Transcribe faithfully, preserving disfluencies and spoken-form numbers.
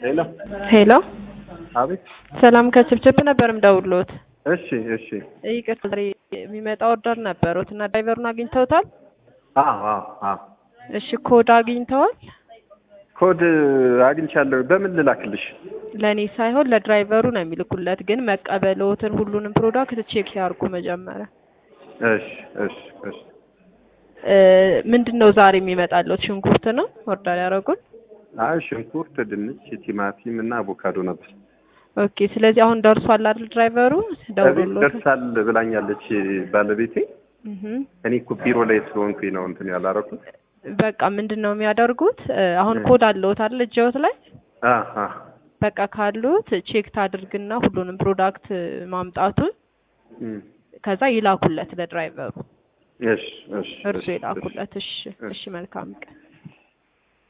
ሄሎ ሄሎ አቤት። ሰላም ከችብችብ ነበር የምደውልዎት። እሺ እሺ። ይቅርታ ዛሬ የሚመጣ ኦርደር ነበሩት እና ድራይቨሩን አግኝተውታል? አዎ አዎ አዎ። እሺ ኮድ አግኝተዋል? ኮድ አግኝቻለሁ። በምን ልላክልሽ? ለኔ ሳይሆን ለድራይቨሩ ነው የሚልኩለት፣ ግን መቀበልዎትን ሁሉንም ፕሮዳክት ቼክ ያርጉ መጀመሪያ። እሺ እሺ እሺ። እ ምንድነው ዛሬ የሚመጣልዎት? ሽንኩርት ነው ኦርደር ያደረጉት? አይ ሽንኩርት፣ ድንች፣ ቲማቲም እና አቮካዶ ነበር። ኦኬ። ስለዚህ አሁን ደርሷል አይደል? ድራይቨሩ ደውሎልዎት ደርሳል ብላኛለች ባለቤቴ። እህ እኔ እኮ ቢሮ ላይ ስለሆንኩኝ ነው እንትን ያላረኩት። በቃ ምንድነው የሚያደርጉት? አሁን ኮድ አለዎት አይደል እጅዎት ላይ? አ አ በቃ ካሉት ቼክ ታድርግና ሁሉንም ፕሮዳክት ማምጣቱን ከዛ ይላኩለት ለድራይቨሩ። እሺ እሺ እርሱ ይላኩለት። እሺ እሺ። መልካም ቀን።